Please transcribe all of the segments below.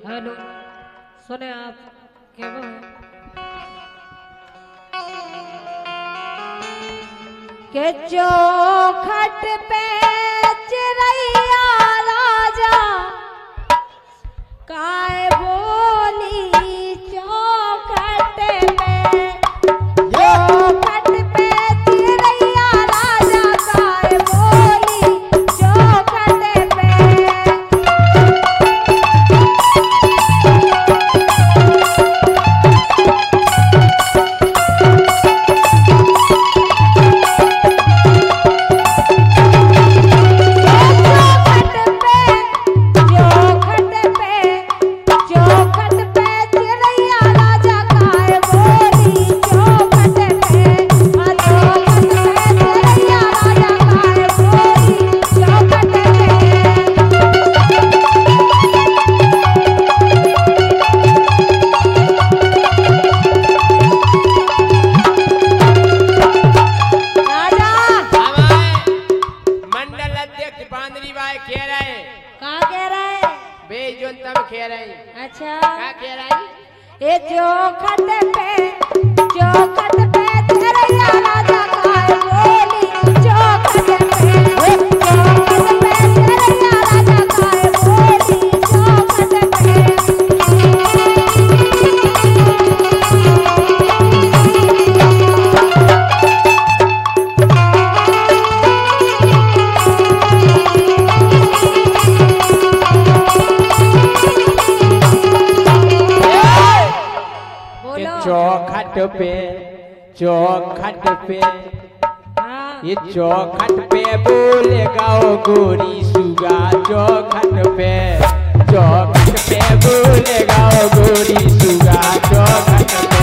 Hello सुने आप क्या वो है के चौखट पे चिरैया राजा काय बोली चौखट पे चिरैया राजा काय बोली चौखट पे अच्छा क्या कह रहा है ये चौखट पे चिरैया राजा काय बोली चौखट पे चिरैया राजा काय बोली चौखट चौखट पे ये चौखट पे बोले गाओ गोरी सुगा चौखट पे बोले गाओ गोरी सुगा चौखट पे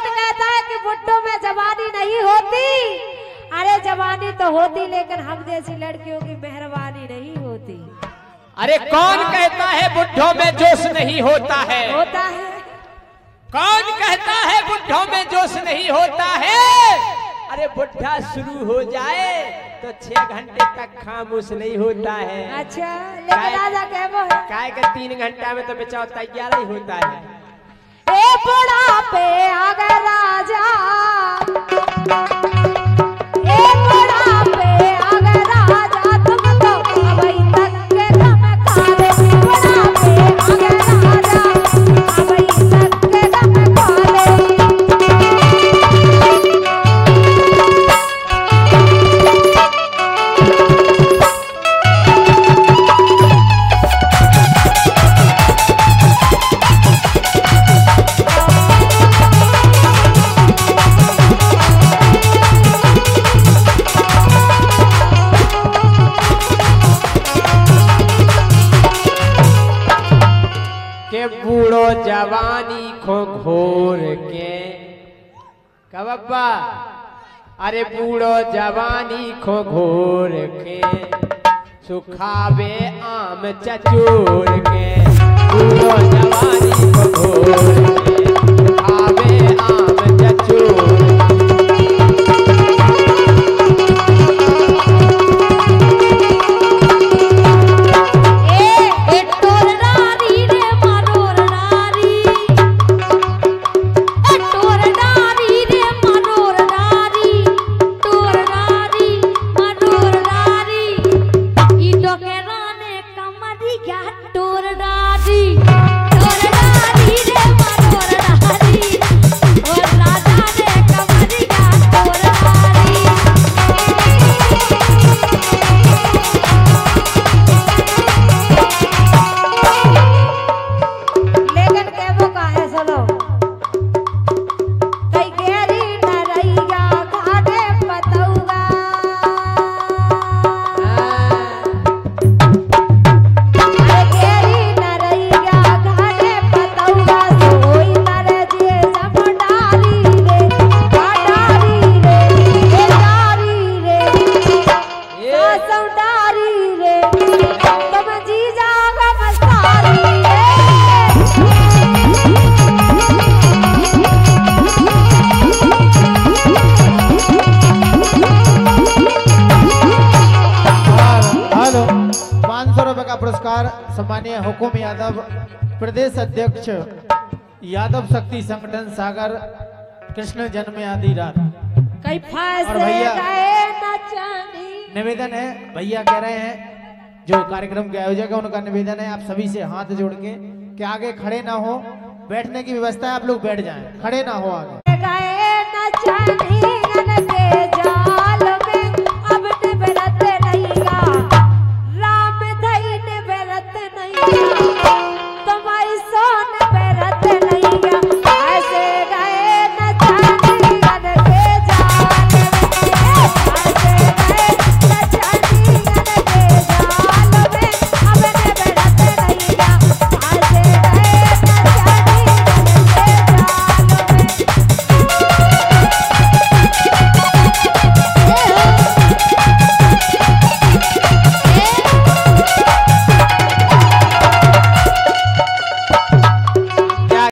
कौन कहता है कि बुढ़ों में जवानी नहीं होती? अरे जवानी तो होती, लेकिन हम जैसी लड़कियों की मेहरबानी नहीं होती। अरे कौन कहता है बुढ़ों में जोश नहीं होता है? होता है। कौन कहता है बुढ़ों में जोश नहीं होता है? अरे बुढ़ा शुरू हो जाए तो 6 घंटे तक खामोश नहीं होता है। अच्छा, लेकिन राजा क्या वो है? काय का 3 घंटा में तो बेचारा तैयार ही होता है। ए बुढ़ा पे आ गए राजा, ए बुढ़ा पे आ गए राजा, तुम तो अभी तक के गम खाले। बुढ़ा पे आ गए राजा, अभी तक के गम खाले। बूढ़ो जवानी खो घोर के कबब्बा, अरे बूढ़ो जवानी खो घोर के सुखावे आम चचोर के। बूढ़ो जवानी खो घोर के सुखावे आम चचोर। सम्मानीय हुकुम यादव प्रदेश अध्यक्ष यादव शक्ति संगठन सागर कृष्ण जन्म आदि रात। और भैया निवेदन है, भैया कह रहे हैं जो कार्यक्रम के आयोजक है उनका निवेदन है आप सभी से हाथ जोड़ के कि आगे खड़े ना हो, बैठने की व्यवस्था है, आप लोग बैठ जाएं, खड़े ना हो आगे।